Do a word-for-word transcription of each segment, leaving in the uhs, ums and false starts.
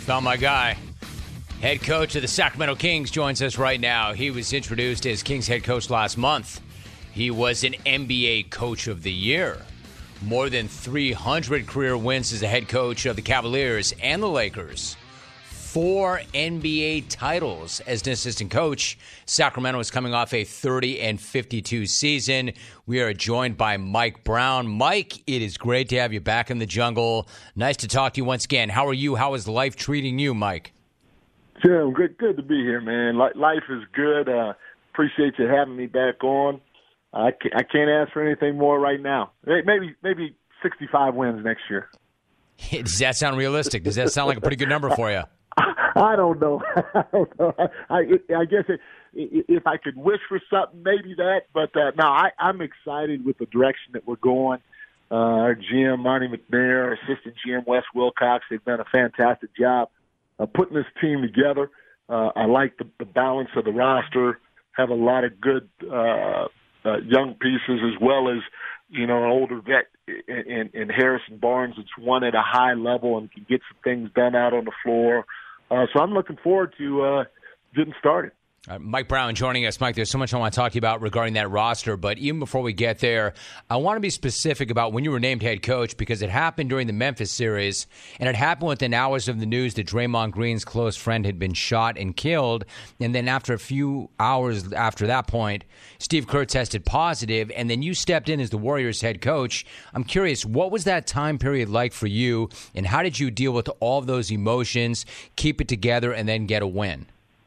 Found my guy. Head coach of the Sacramento Kings joins us right now. He was introduced as Kings head coach last month. He was an N B A Coach of the Year. More than three hundred career wins as a head coach of the Cavaliers and the Lakers. Four N B A titles as an assistant coach. Sacramento is coming off a thirty and fifty-two season. We are joined by Mike Brown. Mike, it is great to have you back in the jungle. Nice to talk to you once again. How are you? How is life treating you, Mike? Jim, good, good to be here, man. Life is good. Uh, appreciate you having me back on. I can't, I can't ask for anything more right now. Maybe, maybe sixty-five wins next year. Does that sound realistic? Does that sound like a pretty good number for you? I don't know. I don't know. I, I guess it, if I could wish for something, maybe that. But uh, no, I, I'm excited with the direction that we're going. Uh, our G M, Marty McNair, our assistant G M, Wes Wilcox, they've done a fantastic job of putting this team together. Uh, I like the, the balance of the roster, have a lot of good uh, uh, young pieces as well as, you know, an older vet in, in, in Harrison Barnes that's won at a high level and can get some things done out on the floor. Uh, so I'm looking forward to uh, getting started. Uh, Mike Brown joining us. Mike, there's so much I want to talk to you about regarding that roster, but even before we get there, I want to be specific about when you were named head coach because it happened during the Memphis series, and it happened within hours of the news that Draymond Green's close friend had been shot and killed, and then after a few hours after that point, Steve Kerr tested positive, and then you stepped in as the Warriors head coach. I'm curious, what was that time period like for you, and how did you deal with all of those emotions, keep it together, and then get a win?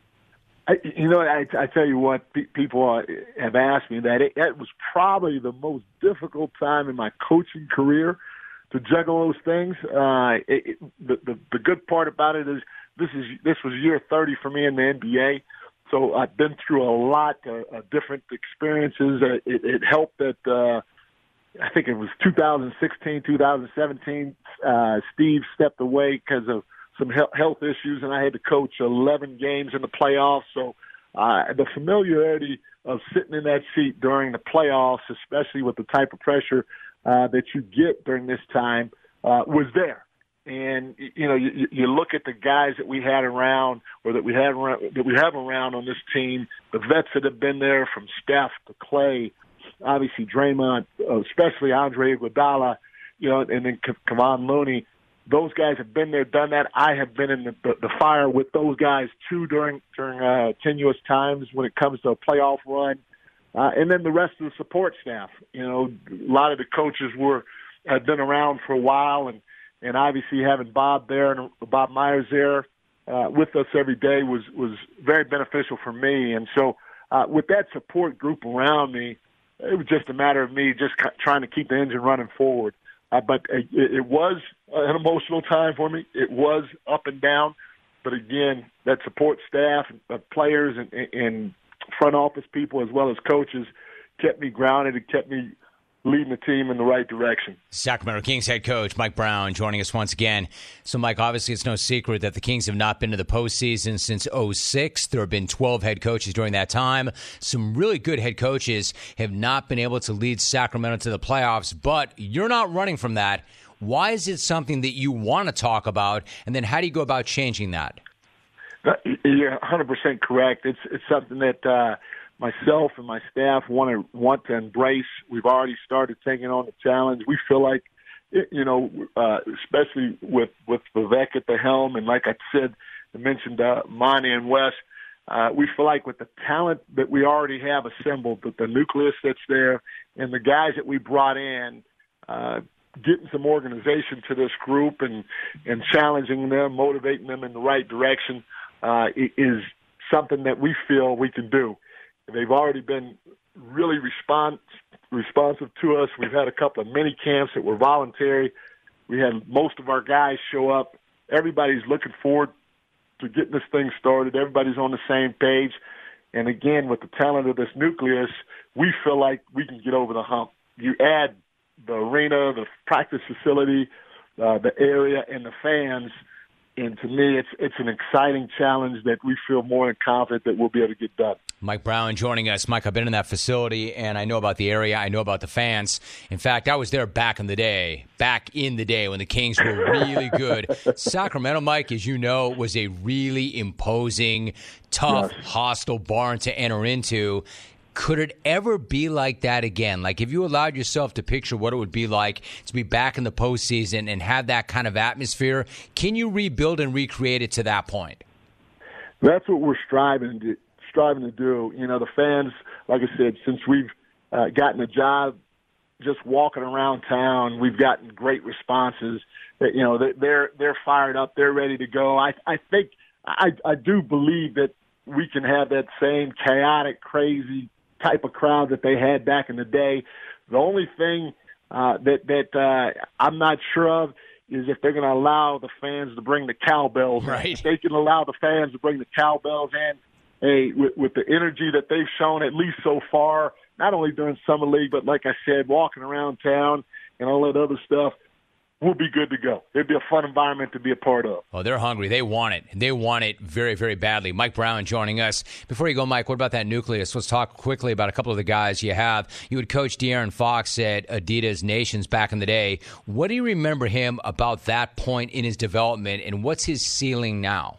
I, you know, I, I tell you what, pe- people have asked me that. It, it was probably the most difficult time in my coaching career to juggle those things. Uh, it, it, the, the the good part about it is this is this was year thirty for me in the N B A, so I've been through a lot of, of different experiences. Uh, it, it helped that uh, I think it was two thousand sixteen, two thousand seventeen. Uh, Steve stepped away because of some health issues, and I had to coach eleven games in the playoffs. So uh, the familiarity of sitting in that seat during the playoffs, especially with the type of pressure uh, that you get during this time, uh, was there. And you know, you, you look at the guys that we had around, or that we have around, that we have around on this team, the vets that have been there, from Steph to Clay, obviously Draymond, especially Andre Iguodala, you know, and then Kevon Looney. Those guys have been there, done that. I have been in the, the, the fire with those guys, too, during during uh, tenuous times when it comes to a playoff run. Uh, and then the rest of the support staff. You know, a lot of the coaches were had been around for a while, and, and obviously having Bob there and Bob Myers there uh, with us every day was, was very beneficial for me. And so uh, with that support group around me, it was just a matter of me just trying to keep the engine running forward. Uh, but it, it was an emotional time for me. It was up and down. But again, that support staff, uh, players, and, and front office people, as well as coaches, kept me grounded and kept me leading the team in the right direction. Sacramento Kings head coach Mike Brown joining us once again. So, Mike, obviously it's no secret that the Kings have not been to the postseason since oh six. There have been twelve head coaches during that time. Some really good head coaches have not been able to lead Sacramento to the playoffs, but you're not running from that. Why is it something that you want to talk about, and then how do you go about changing that? You're one hundred percent correct. It's it's something that uh, myself and my staff want to want to embrace. We've already started taking on the challenge. We feel like, you know, uh, especially with with Vivek at the helm, and like I said, I mentioned uh, Monty and Wes. Uh, we feel like with the talent that we already have assembled, that the nucleus that's there, and the guys that we brought in, uh, getting some organization to this group and and challenging them, motivating them in the right direction, uh, is something that we feel we can do. They've already been really respons- responsive to us. We've had a couple of mini camps that were voluntary. We had most of our guys show up. Everybody's looking forward to getting this thing started. Everybody's on the same page. And again, with the talent of this nucleus, we feel like we can get over the hump. You add the arena, the practice facility, uh, the area, and the fans, and to me, it's it's an exciting challenge that we feel more than confident that we'll be able to get done. Mike Brown joining us. Mike, I've been in that facility, and I know about the area. I know about the fans. In fact, I was there back in the day, back in the day when the Kings were really good. Sacramento, Mike, as you know, was a really imposing, tough, yes. hostile barn to enter into. Could it ever be like that again? Like, if you allowed yourself to picture what it would be like to be back in the postseason and have that kind of atmosphere, can you rebuild and recreate it to that point? That's what we're striving to striving to do. You know, the fans, like I said, since we've uh, gotten a job, just walking around town, we've gotten great responses. That, you know, they're they're fired up, they're ready to go. I I think I I do believe that we can have that same chaotic, crazy type of crowd that they had back in the day. The only thing uh, that that uh, I'm not sure of is if they're going to allow the fans to bring the cowbells. Right. If they can allow the fans to bring the cowbells in, hey, with, with the energy that they've shown, at least so far, not only during Summer League, but like I said, walking around town and all that other stuff, we'll be good to go. It'd be a fun environment to be a part of. Oh, they're hungry. They want it. They want it very, very badly. Mike Brown joining us. Before you go, Mike, what about that nucleus? Let's talk quickly about a couple of the guys you have. You would coach De'Aaron Fox at Adidas Nations back in the day. What do you remember him about that point in his development, and what's his ceiling now?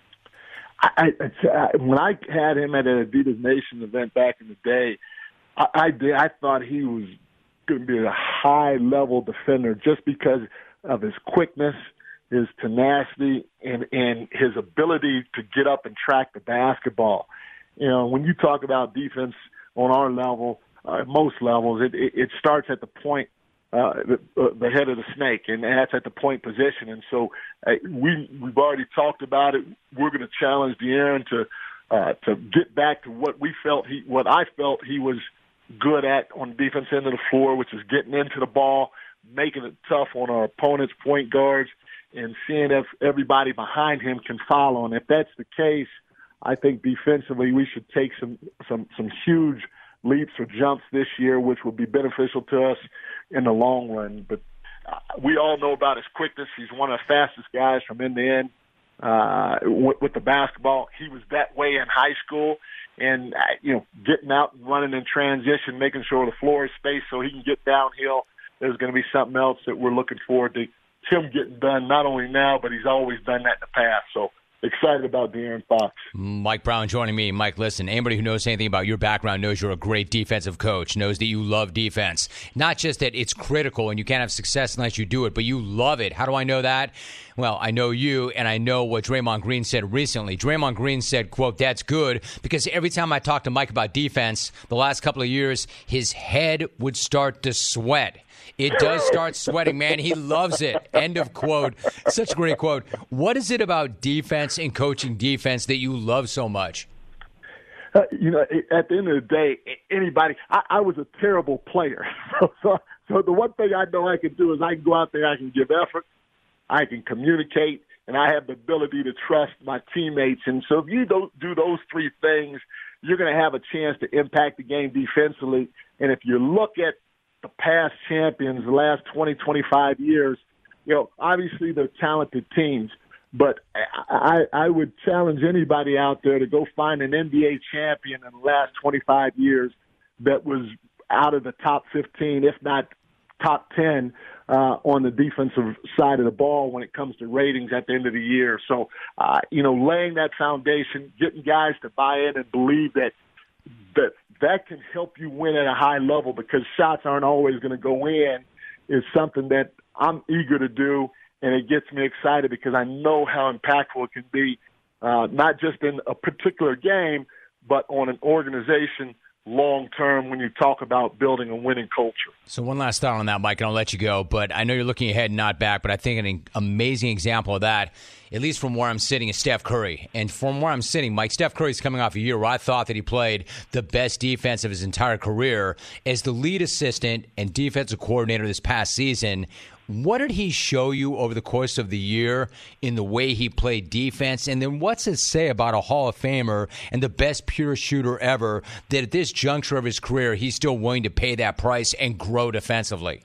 I, I, when I had him at an Adidas Nation event back in the day, I, I did. I thought he was going to be a high-level defender just because of his quickness, his tenacity, and, and his ability to get up and track the basketball. You know, when you talk about defense on our level, uh, most levels, it, it, it starts at the point, uh, the, uh, the head of the snake, and that's at the point position. And so uh, we, we've already talked about it. We're going to challenge De'Aaron to uh, to get back to what we felt he, what I felt he was good at on the defense end of the floor, which is getting into the ball, making it tough on our opponent's point guards, and seeing if everybody behind him can follow. And if that's the case, I think defensively we should take some some some huge leaps or jumps this year, which will be beneficial to us in the long run. But uh, we all know about his quickness. He's one of the fastest guys from end to end uh, with, with the basketball. He was that way in high school. And, uh, you know, getting out and running in transition, making sure the floor is spaced so he can get downhill, there's going to be something else that we're looking forward to him getting done, not only now, but he's always done that in the past. So excited about De'Aaron Fox. Mike Brown joining me. Mike, listen, anybody who knows anything about your background knows you're a great defensive coach, knows that you love defense. Not just that it's critical and you can't have success unless you do it, but you love it. How do I know that? Well, I know you, and I know what Draymond Green said recently. Draymond Green said, quote, "That's good," because every time I talk to Mike about defense the last couple of years, his head would start to sweat. It does start sweating, man. He loves it. End of quote. Such a great quote. What is it about defense and coaching defense that you love so much? Uh, you know, at the end of the day, anybody, I, I was a terrible player. So, so, so the one thing I know I can do is I can go out there, I can give effort, I can communicate, and I have the ability to trust my teammates. And so if you don't do those three things, you're going to have a chance to impact the game defensively. And if you look at the past champions, the last twenty, twenty-five years, you know, obviously they're talented teams, but I, I would challenge anybody out there to go find an N B A champion in the last twenty-five years that was out of the top fifteen, if not top ten, uh, on the defensive side of the ball when it comes to ratings at the end of the year. So, uh, you know, laying that foundation, getting guys to buy in and believe that that that can help you win at a high level because shots aren't always going to go in is something that I'm eager to do, and it gets me excited because I know how impactful it can be, uh, not just in a particular game, but on an organization long term when you talk about building a winning culture. So one last thought on that, Mike, and I'll let you go. But I know you're looking ahead, not back, but I think an amazing example of that, at least from where I'm sitting, is Steph Curry. And from where I'm sitting, Mike, Steph Curry's coming off a year where I thought that he played the best defense of his entire career. As the lead assistant and defensive coordinator this past season, what did he show you over the course of the year in the way he played defense? And then what's it say about a Hall of Famer and the best pure shooter ever that at this juncture of his career, he's still willing to pay that price and grow defensively?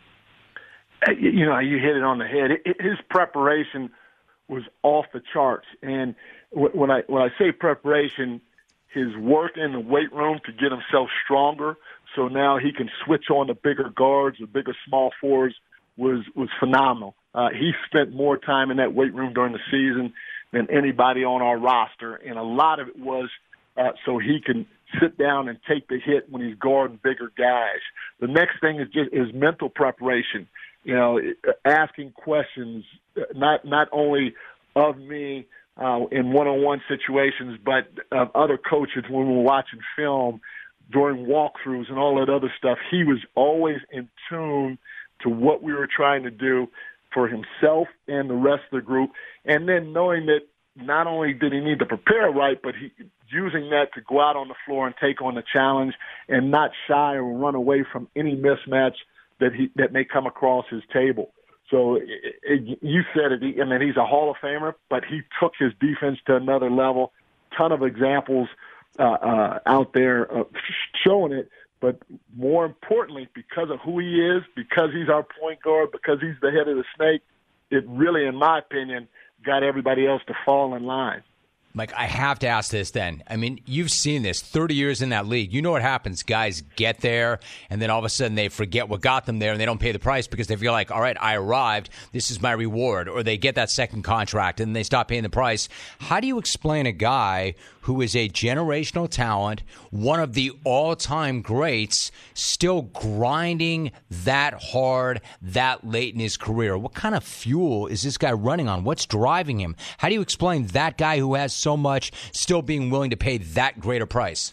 You know, you hit it on the head. His preparation was off the charts. And when I when I say preparation, his work in the weight room to get himself stronger. So now he can switch on the bigger guards, the bigger small forwards was, was phenomenal. Uh, he spent more time in that weight room during the season than anybody on our roster. And a lot of it was uh, so he can sit down and take the hit when he's guarding bigger guys. The next thing is just his mental preparation. You know, asking questions, not not only of me uh, in one-on-one situations, but of other coaches when we're watching film, during walkthroughs and all that other stuff. He was always in tune to what we were trying to do for himself and the rest of the group. And then knowing that not only did he need to prepare right, but he using that to go out on the floor and take on the challenge and not shy or run away from any mismatch that he that may come across his table. So it, it, you said it. I mean, he's a Hall of Famer, but he took his defense to another level. Ton of examples uh, uh, out there uh, showing it. But more importantly, because of who he is, because he's our point guard, because he's the head of the snake, it really, in my opinion, got everybody else to fall in line. Mike, I have to ask this then. I mean, you've seen this, thirty years in that league. You know what happens. Guys get there, and then all of a sudden they forget what got them there, and they don't pay the price because they feel like, all right, I arrived. This is my reward. Or they get that second contract, and they stop paying the price. How do you explain a guy who is a generational talent, one of the all-time greats, still grinding that hard, that late in his career? What kind of fuel is this guy running on? What's driving him? How do you explain that guy who has so much still being willing to pay that greater price?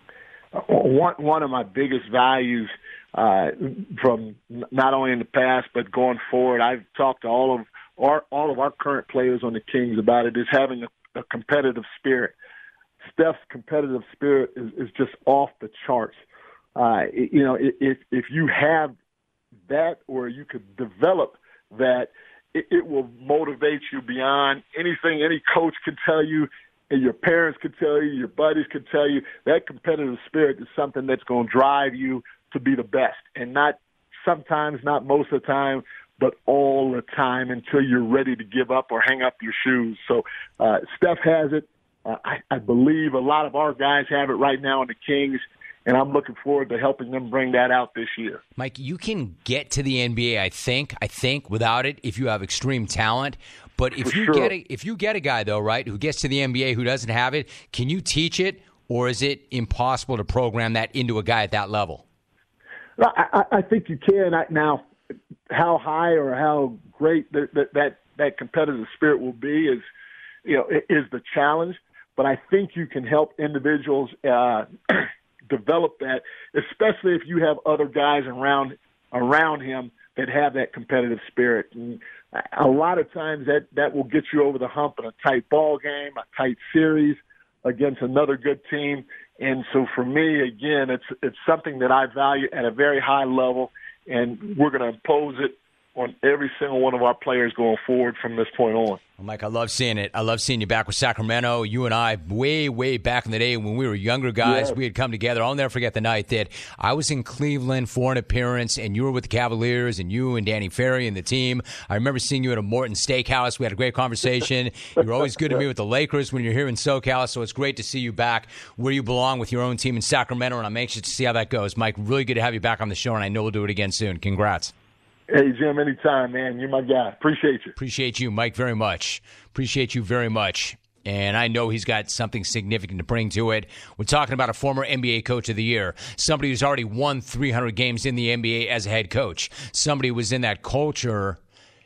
One, one of my biggest values uh, from not only in the past but going forward, I've talked to all of our, all of our current players on the Kings about it, is having a, a competitive spirit. Steph's competitive spirit is, is just off the charts. Uh, you know, if if you have that, or you could develop that, it, it will motivate you beyond anything any coach can tell you, and your parents could tell you, your buddies could tell you. That competitive spirit is something that's going to drive you to be the best, and not sometimes, not most of the time, but all the time until you're ready to give up or hang up your shoes. So uh, Steph has it. Uh, I, I believe a lot of our guys have it right now in the Kings, and I'm looking forward to helping them bring that out this year. Mike, you can get to the N B A, I think, I think, without it if you have extreme talent. But if For you sure. get a, if you get a guy, though, right, who gets to the N B A who doesn't have it, can you teach it, or is it impossible to program that into a guy at that level? No, I, I think you can. I, now, how high or how great that, that that that competitive spirit will be is, you know, is the challenge. But I think you can help individuals uh, develop that, especially if you have other guys around around him that have that competitive spirit. And a lot of times that, that will get you over the hump in a tight ball game, a tight series against another good team. And so for me, again, it's it's something that I value at a very high level, and we're going to impose it on every single one of our players going forward from this point on. Well, Mike, I love seeing it. I love seeing you back with Sacramento. You and I, way, way back in the day when we were younger guys, yeah. we had come together. I'll never forget the night that I was in Cleveland for an appearance, and you were with the Cavaliers, and you and Danny Ferry and the team. I remember seeing you at a Morton Steakhouse. We had a great conversation. You were always good to me with the Lakers when you're here in SoCal, so it's great to see you back where you belong with your own team in Sacramento, and I'm anxious to see how that goes. Mike, really good to have you back on the show, and I know we'll do it again soon. Congrats. Hey, Jim, anytime, man. You're my guy. Appreciate you. Appreciate you, Mike, very much. Appreciate you very much. And I know he's got something significant to bring to it. We're talking about a former N B A Coach of the Year, somebody who's already won three hundred games in the N B A as a head coach, somebody who was in that culture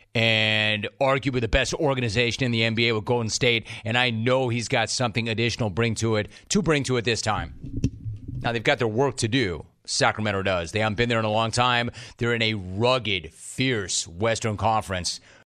and arguably the best organization in the N B A with Golden State, and I know he's got something additional bring to it to bring to it this time. Now, they've got their work to do. Sacramento does. They haven't been there in a long time. They're in a rugged, fierce Western Conference.